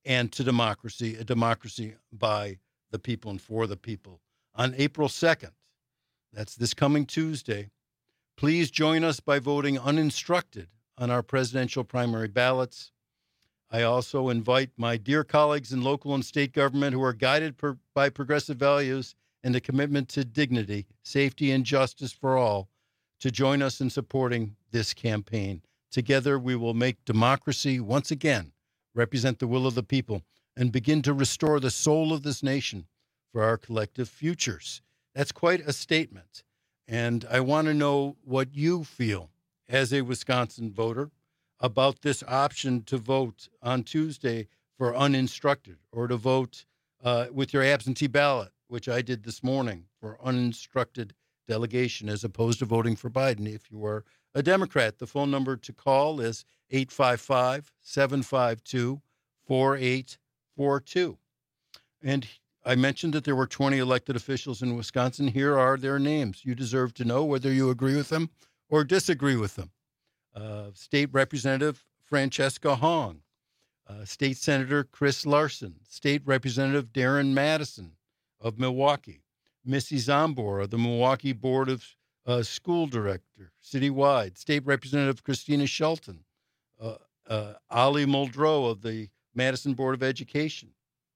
and to democracy, a democracy by the people and for the people. On April second, that's this coming Tuesday, please join us by voting uninstructed on our presidential primary ballots. I also invite my dear colleagues in local and state government who are guided per, by progressive values and a commitment to dignity, safety, and justice for all to join us in supporting this campaign. Together, we will make democracy once again represent the will of the people and begin to restore the soul of this nation for our collective futures. That's quite a statement. And I want to know what you feel as a Wisconsin voter about this option to vote on Tuesday for uninstructed, or to vote uh, with your absentee ballot, which I did this morning, for uninstructed delegation as opposed to voting for Biden if you are a Democrat. The phone number to call is eight five five, seven five two, four eight four two. And I mentioned that there were twenty elected officials in Wisconsin. Here are their names. You deserve to know whether you agree with them or disagree with them. Uh, State Representative Francesca Hong, uh, State Senator Chris Larson, State Representative Darren Madison of Milwaukee, Missy Zombor of the Milwaukee Board of uh, School Director, citywide, State Representative Christina Shelton, uh, uh, Ali Muldrow of the Madison Board of Education,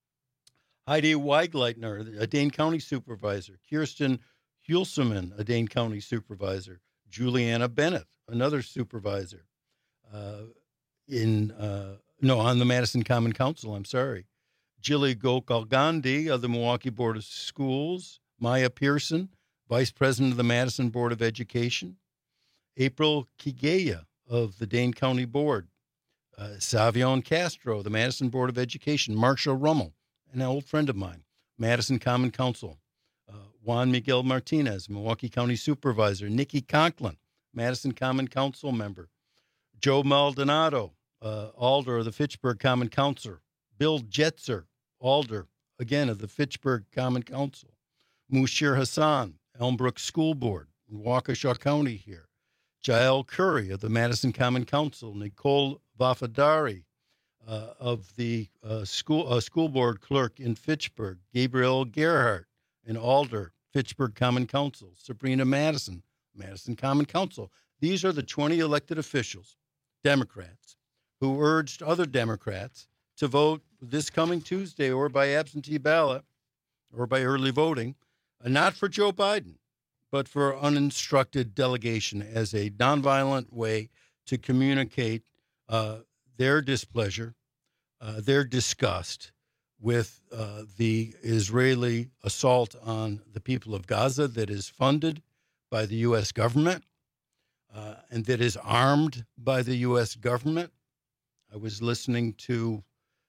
Heidi Weigleitner, a Dane County Supervisor, Kirsten Hulseman, a Dane County Supervisor, Juliana Bennett, another supervisor, uh, in uh, no, on the Madison Common Council, I'm sorry, Jilly Gokal Gandhi of the Milwaukee Board of Schools, Maya Pearson, Vice President of the Madison Board of Education, April Kigeya of the Dane County Board, uh, Savion Castro, the Madison Board of Education, Marcia Rummel, an old friend of mine, Madison Common Council, uh, Juan Miguel Martinez, Milwaukee County Supervisor, Nikki Conklin, Madison Common Council member, Joe Maldonado, uh, Alder of the Fitchburg Common Council, Bill Jetzer, Alder, again of the Fitchburg Common Council, Mushir Hassan, Elmbrook School Board, in Waukesha County here, Jael Curry of the Madison Common Council, Nicole Vafadari uh, of the uh, school uh, school board clerk in Fitchburg, Gabriel Gerhardt in Alder, Fitchburg Common Council, Sabrina Madison, Madison Common Council. These are the twenty elected officials, Democrats, who urged other Democrats to vote this coming Tuesday or by absentee ballot or by early voting, uh, not for Joe Biden, but for uninstructed delegation as a nonviolent way to communicate uh, their displeasure, uh, their disgust with uh, the Israeli assault on the people of Gaza that is funded by the U S government uh, and that is armed by the U S government. I was listening to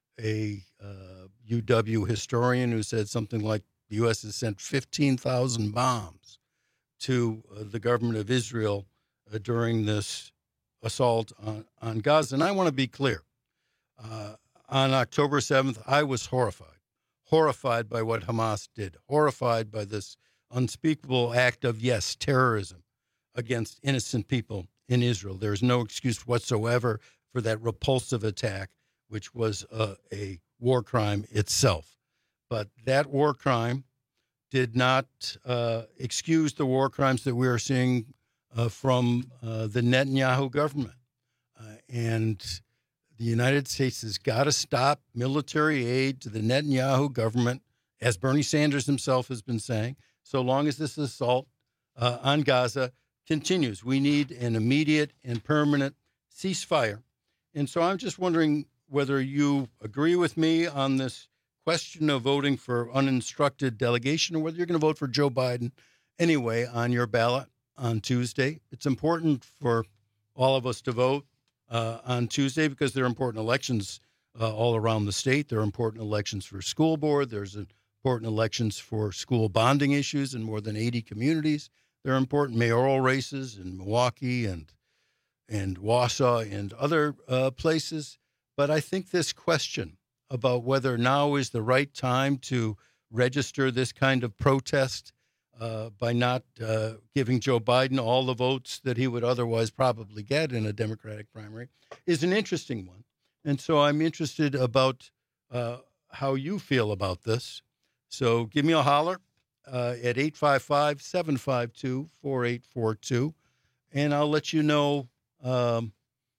a uh, U W historian who said something like the U S has sent fifteen thousand bombs to uh, the government of Israel uh, during this assault on, on Gaza. And I want to be clear. Uh, on October seventh, I was horrified, horrified by what Hamas did, horrified by this unspeakable act of, yes, terrorism against innocent people in Israel. There's no excuse whatsoever for that repulsive attack, which was uh, a war crime itself. But that war crime did not uh, excuse the war crimes that we are seeing uh, from uh, the Netanyahu government. Uh, and the United States has got to stop military aid to the Netanyahu government, as Bernie Sanders himself has been saying, so long as this assault uh, on Gaza continues. We need an immediate and permanent ceasefire. And so I'm just wondering whether you agree with me on this question of voting for uninstructed delegation, or whether you're going to vote for Joe Biden anyway on your ballot on Tuesday. It's important for all of us to vote uh, on Tuesday because there are important elections uh, all around the state. There are important elections for school board. There's important elections for school bonding issues in more than eighty communities. There are important mayoral races in Milwaukee and and Wausau and other uh, places. But I think this question about whether now is the right time to register this kind of protest uh, by not uh, giving Joe Biden all the votes that he would otherwise probably get in a Democratic primary is an interesting one. And so I'm interested about uh, how you feel about this. So give me a holler uh, at eight five five, seven five two, four eight four two, and I'll let you know um,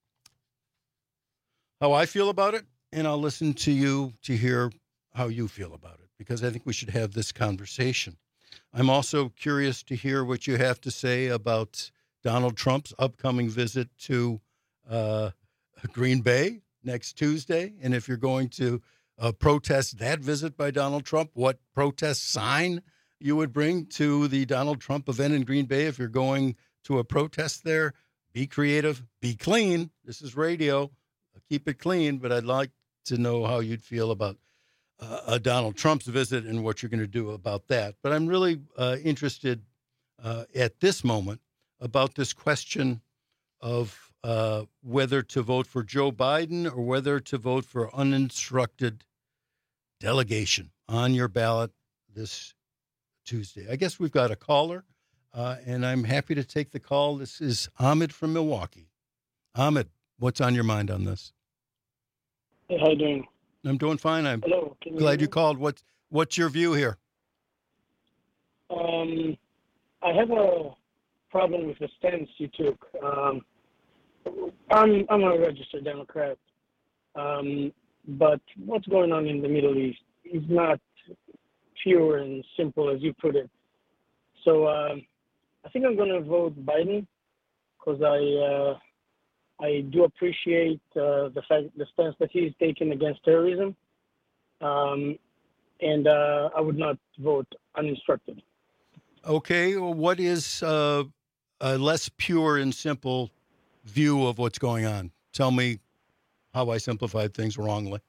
how I feel about it, and I'll listen to you to hear how you feel about it, because I think we should have this conversation. I'm also curious to hear what you have to say about Donald Trump's upcoming visit to uh, Green Bay next Tuesday, and if you're going to uh, protest that visit by Donald Trump, what protest sign you would bring to the Donald Trump event in Green Bay if you're going to a protest there. Be creative, be clean. This is radio. Keep it clean, but I'd like to know how you'd feel about uh, a Donald Trump's visit and what you're going to do about that. But I'm really uh, interested uh, at this moment about this question of uh, whether to vote for Joe Biden or whether to vote for uninstructed delegation on your ballot this Tuesday. I guess we've got a caller, uh, and I'm happy to take the call. This is Ahmed from Milwaukee. Ahmed, what's on your mind on this? Hey, how you doing? I'm doing fine. I'm Hello, can you glad hear you me? called. What's what's your view here? Um, I have a problem with the stance you took. Um, I'm I'm a registered Democrat, um, but what's going on in the Middle East is not pure and simple as you put it. So um, I think I'm going to vote Biden because I uh, I do appreciate uh, the fact the stance that he's taken against terrorism, um, and uh, I would not vote uninstructed. Okay, well, what is uh, a less pure and simple view of what's going on? Tell me how I simplified things wrongly.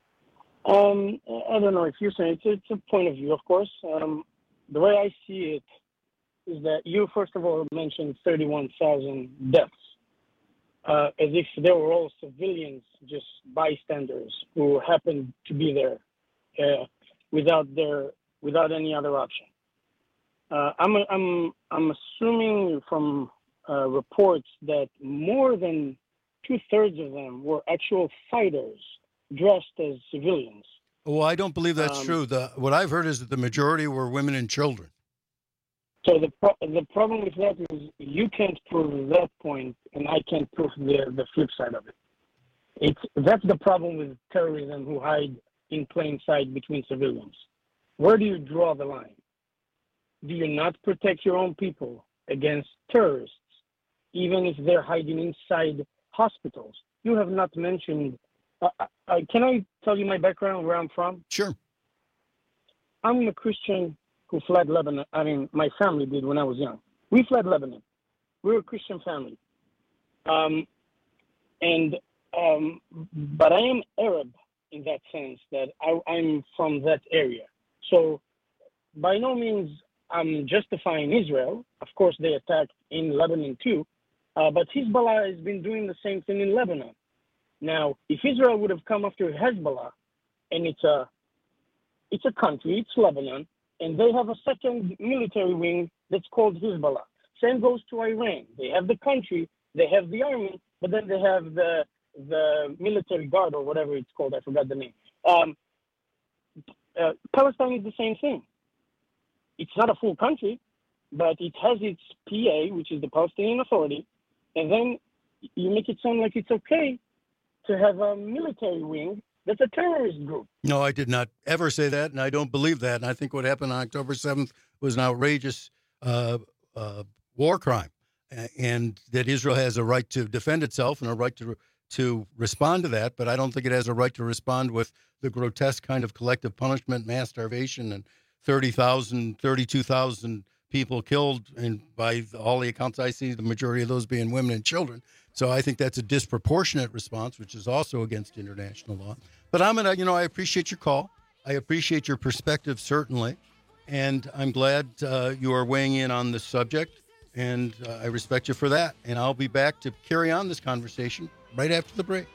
Um, I don't know if you're saying it's, it's a point of view, of course. Um, the way I see it is that you, first of all, mentioned thirty-one thousand deaths, uh, as if they were all civilians, just bystanders who happened to be there uh, without their without any other option. Uh, I'm I'm I'm assuming from uh, reports that more than two thirds of them were actual fighters dressed as civilians. Well, I don't believe that's Um, true. The what I've heard is that the majority were women and children. So the pro- the problem with that is you can't prove that point, and I can't prove the the flip side of it. It's that's the problem with terrorism, who hide in plain sight between civilians. Where do you draw the line? Do you not protect your own people against terrorists, even if they're hiding inside hospitals? You have not mentioned. Uh, uh, can I tell you my background, where I'm from? Sure. I'm a Christian who fled Lebanon. I mean, my family did when I was young. We fled Lebanon. We're a Christian family. Um, and um, but I am Arab in that sense that I, I'm from that area. So by no means I'm justifying Israel. Of course, they attacked in Lebanon too. Uh, but Hezbollah has been doing the same thing in Lebanon. Now, if Israel would have come after Hezbollah, and it's a it's a country, it's Lebanon, and they have a second military wing that's called Hezbollah. Same goes to Iran. They have the country, they have the army, but then they have the the military guard or whatever it's called. I forgot the name. Um, uh, Palestine is the same thing. It's not a full country, but it has its P A, which is the Palestinian Authority, and then you make it sound like it's okay to have a military wing that's a terrorist group. No, I did not ever say that, and I don't believe that. And I think what happened on October seventh was an outrageous uh, uh, war crime, and that Israel has a right to defend itself and a right to to respond to that. But I don't think it has a right to respond with the grotesque kind of collective punishment, mass starvation, and thirty thousand, thirty-two thousand people killed, and by all the accounts I see, the majority of those being women and children. So I think that's a disproportionate response, which is also against international law. But I'm gonna, you know, I appreciate your call. I appreciate your perspective, certainly, and I'm glad uh, you are weighing in on this subject, and uh, I respect you for that. And I'll be back to carry on this conversation right after the break.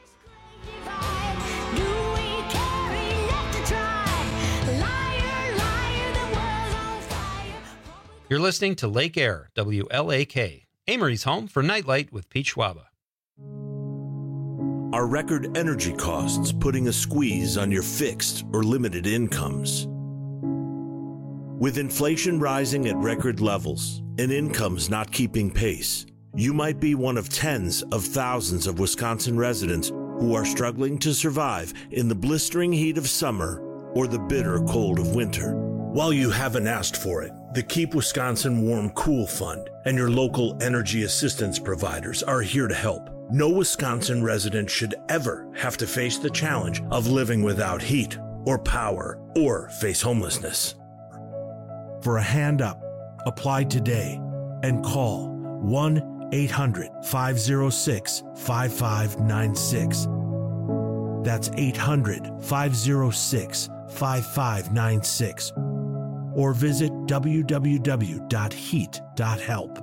You're listening to Lake Air, W L A K, Amory's home for Nightlight with Pete Schwaba. Are record energy costs putting a squeeze on your fixed or limited incomes? With inflation rising at record levels and incomes not keeping pace, you might be one of tens of thousands of Wisconsin residents who are struggling to survive in the blistering heat of summer or the bitter cold of winter. While you haven't asked for it, the Keep Wisconsin Warm Cool Fund and your local energy assistance providers are here to help. No Wisconsin resident should ever have to face the challenge of living without heat or power or face homelessness. For a hand up, apply today and call one eight hundred, five oh six, five five nine six. That's eight hundred, five oh six, five five nine six. Or visit w w w dot heat dot help.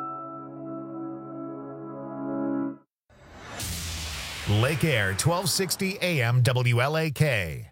Lake Air, twelve sixty A M W L A K.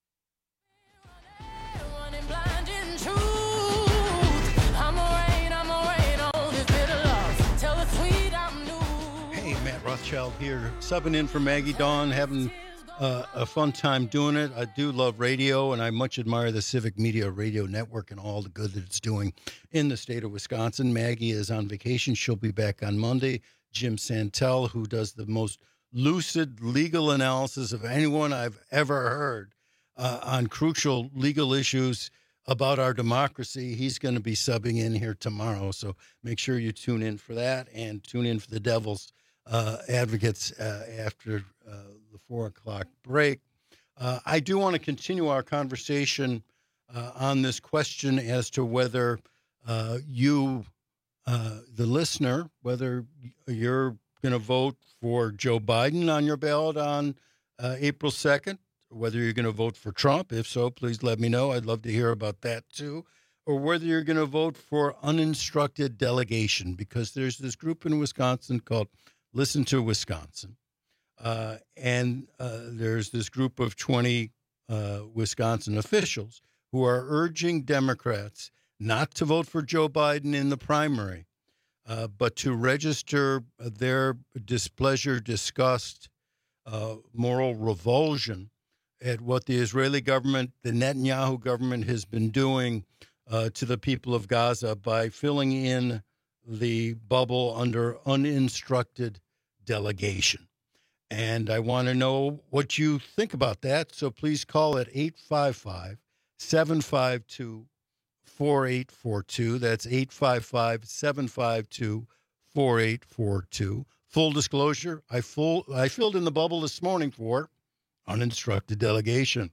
Hey, Matt Rothschild here, subbing in for Maggie Dawn, having uh, a fun time doing it. I do love radio, and I much admire the Civic Media Radio Network and all the good that it's doing in the state of Wisconsin. Maggie is on vacation. She'll be back on Monday. Jim Santel, who does the most lucid legal analysis of anyone I've ever heard uh, on crucial legal issues about our democracy. He's going to be subbing in here tomorrow, so make sure you tune in for that and tune in for the Devil's uh, Advocates uh, after uh, the four o'clock break. Uh, I do want to continue our conversation uh, on this question as to whether uh, you, uh, the listener, whether you're going to vote for Joe Biden on your ballot on uh, April second, whether you're going to vote for Trump. If so, please let me know. I'd love to hear about that too. Or whether you're going to vote for uninstructed delegation, because there's this group in Wisconsin called Listen to Wisconsin. Uh, and uh, there's this group of twenty uh, Wisconsin officials who are urging Democrats not to vote for Joe Biden in the primary, Uh, but to register their displeasure, disgust, uh, moral revulsion at what the Israeli government, the Netanyahu government, has been doing uh, to the people of Gaza by filling in the bubble under uninstructed delegation. And I want to know what you think about that. So please call at eight five five, seven five two, four eight four two. That's eight five five, seven five two, four eight four two. Full disclosure, I full I filled in the bubble this morning for uninstructed delegation.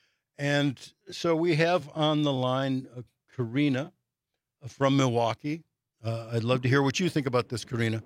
And so we have on the line uh, Karina from Milwaukee. Uh, I'd love to hear what you think about this, Karina.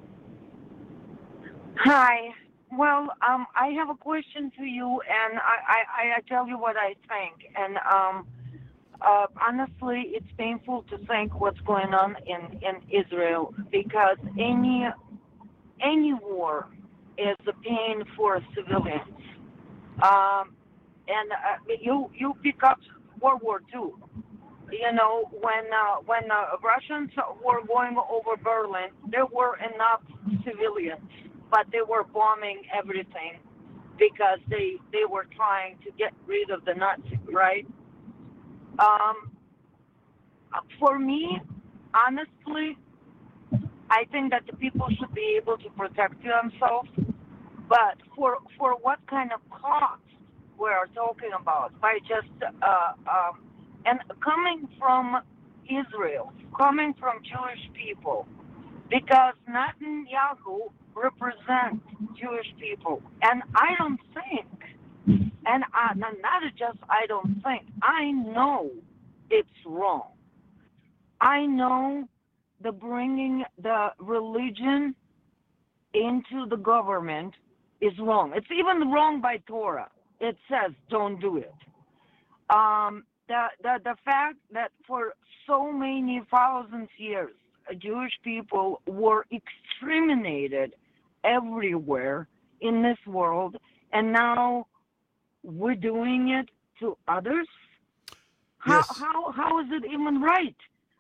Hi. Well, um, I have a question to you, and I, I, I tell you what I think. And um, uh, honestly, it's painful to think what's going on in, in Israel, because any any war is a pain for civilians. Um, and uh, you you pick up World War Two. You know, when uh, when uh, Russians were going over Berlin, there were enough civilians, but they were bombing everything because they they were trying to get rid of the Nazis, right? Um, for me, honestly, I think that the people should be able to protect themselves, but for for what kind of cost we are talking about? By just uh, um, and coming from Israel, coming from Jewish people, because Netanyahu represents Jewish people, and I don't think, and I, not just I don't think, I know it's wrong. I know the bringing the religion into the government is wrong. It's even wrong by Torah. It says don't do it. Um, the, the, the fact that for so many thousands of years, Jewish people were exterminated everywhere in this world, and now we're doing it to others? How, Yes. how, how is it even right?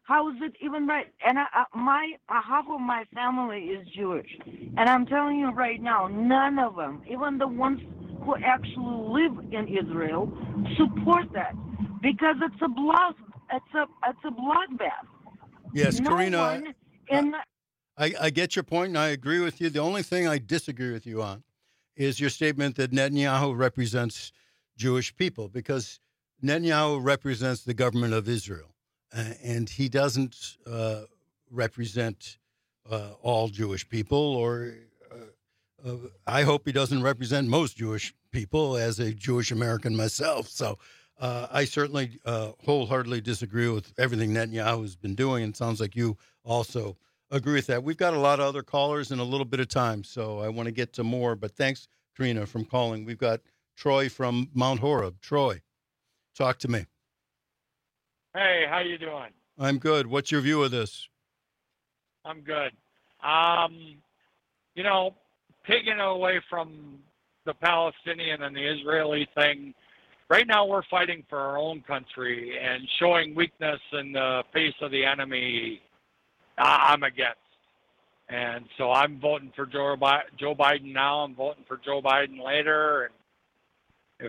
How is it even right? And I, I, my uh, half of my family is Jewish, and I'm telling you right now, none of them, even the ones who actually live in Israel, support that because it's a blood, it's a it's a bloodbath. Yes, no Karina. One in the, I, I get your point, and I agree with you. The only thing I disagree with you on is your statement that Netanyahu represents Jewish people, because Netanyahu represents the government of Israel, uh, and he doesn't uh, represent uh, all Jewish people, or uh, uh, I hope he doesn't represent most Jewish people as a Jewish American myself. So uh, I certainly uh, wholeheartedly disagree with everything Netanyahu has been doing, and it sounds like you also agree with that. We've got a lot of other callers in a little bit of time, so I want to get to more, but thanks, Karina, from calling. We've got Troy from Mount Horeb. Troy, talk to me. Hey, how you doing? I'm good. What's your view of this? I'm good. Um, you know, taking away from the Palestinian and the Israeli thing, right now we're fighting for our own country, and showing weakness in the face of the enemy, I'm against. And so I'm voting for Joe Joe Biden now. I'm voting for Joe Biden later. And if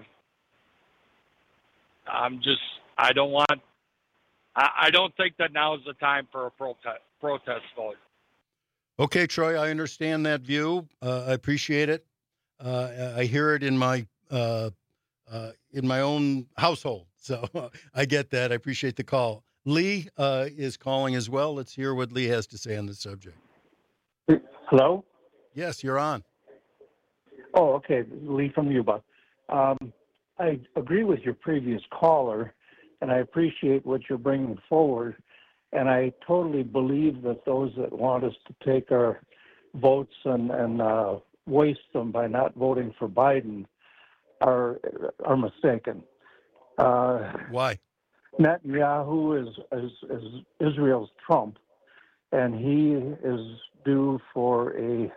I'm just, I don't want, I, I don't think that now is the time for a protest protest vote. Okay, Troy, I understand that view. Uh, I appreciate it. Uh, I hear it in my uh, uh, in my own household, so I get that. I appreciate the call. Lee uh, is calling as well. Let's hear what Lee has to say on the subject. Hello? Yes, you're on. Oh, okay. Lee from Yuba. Um, I agree with your previous caller, and I appreciate what you're bringing forward. And I totally believe that those that want us to take our votes and, and uh, waste them by not voting for Biden are are mistaken. Uh, Why? Netanyahu is, is, is Israel's Trump, and he is due for a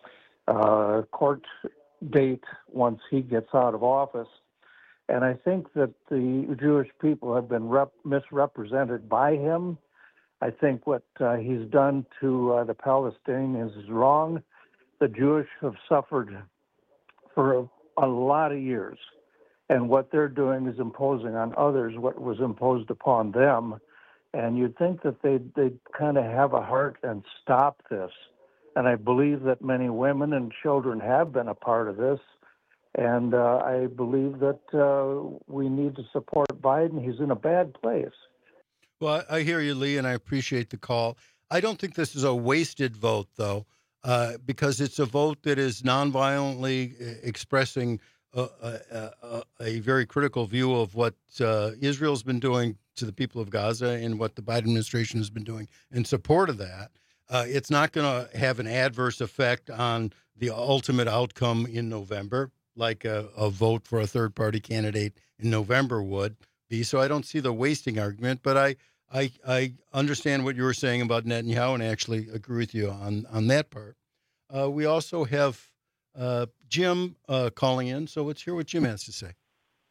uh, court date once he gets out of office. And I think that the Jewish people have been rep- misrepresented by him. I think what uh, he's done to uh, the Palestinians is wrong. The Jewish have suffered for a, a lot of years. And what they're doing is imposing on others what was imposed upon them. And you'd think that they'd, they'd kind of have a heart and stop this. And I believe that many women and children have been a part of this. And uh, I believe that uh, we need to support Biden. He's in a bad place. Well, I hear you, Lee, and I appreciate the call. I don't think this is a wasted vote, though, uh, because it's a vote that is nonviolently expressing a, a, a, a very critical view of what uh, Israel's been doing to the people of Gaza and what the Biden administration has been doing in support of that. Uh, it's not going to have an adverse effect on the ultimate outcome in November, like a, a vote for a third-party candidate in November would be. So I don't see the wasting argument, but I, I, I understand what you were saying about Netanyahu and actually agree with you on, on that part. Uh, we also have uh, Jim uh, calling in, so let's hear what Jim has to say.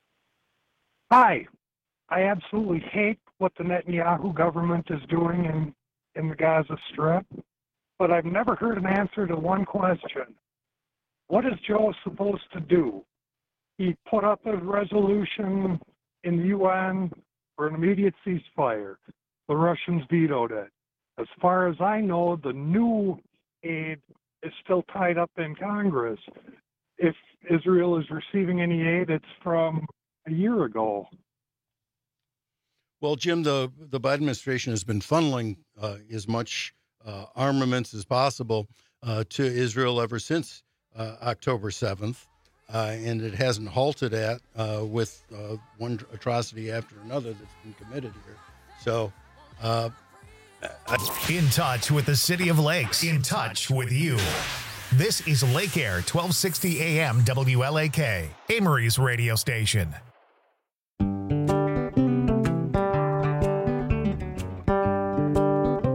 Hi. I absolutely hate what the Netanyahu government is doing in, in the Gaza Strip, but I've never heard an answer to one question. What is Joe supposed to do? He put up a resolution in the U N for an immediate ceasefire. The Russians vetoed it. As far as I know, the new aid is still tied up in Congress. If Israel is receiving any aid, it's from a year ago. Well, Jim, the, the Biden administration has been funneling uh, as much uh, armaments as possible uh, to Israel ever since uh, October seventh, uh, and it hasn't halted at uh, with uh, one atrocity after another that's been committed here. So, uh, in touch with the City of Lakes, in touch with you. This is Lake Air, twelve sixty A M W L A K, Amory's radio station.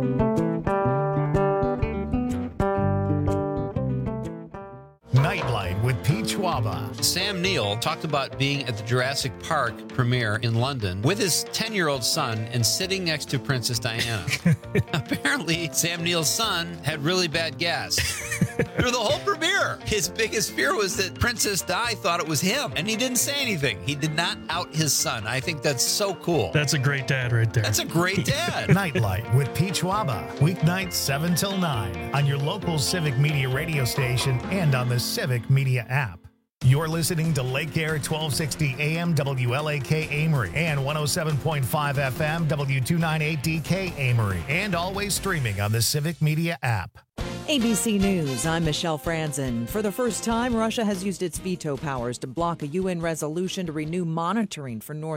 Nightlife Night with Pete Schwaba. Sam Neill talked about being at the Jurassic Park premiere in London with his ten-year-old son and sitting next to Princess Diana. Apparently, Sam Neill's son had really bad gas. Through the whole premiere, his biggest fear was that Princess Di thought it was him, and he didn't say anything. He did not out his son. I think that's so cool. That's a great dad right there. That's a great dad. Nightlight with Pete Schwaba. Weeknights seven till nine on your local Civic Media radio station and on the Civic Media app. You're listening to Lake Air twelve sixty A M W L A K Amory and one oh seven point five F M W two ninety-eight D K Amory, and always streaming on the Civic Media app. A B C News, I'm Michelle Franzen. For the first time, Russia has used its veto powers to block a U N resolution to renew monitoring for North